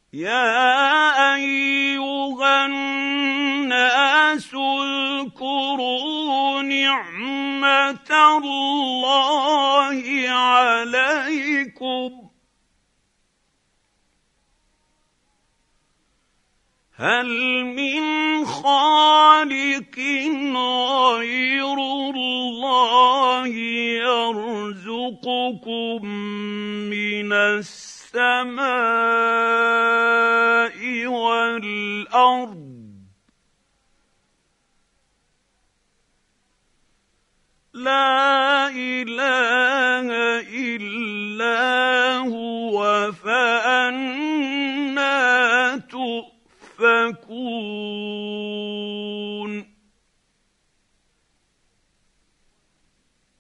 يَا أَيُّهَا النَّاسُ اذْكُرُوا نِعْمَةَ اللَّهِ عَلَيْكُمْ ۚ هَلْ مِنْ خَالِقٍ غَيْرُ اللَّهِ يَرْزُقُكُم مِّنَ السَّمَاءِ وَالْأَرْضِ ۚ لَا إِلَٰهَ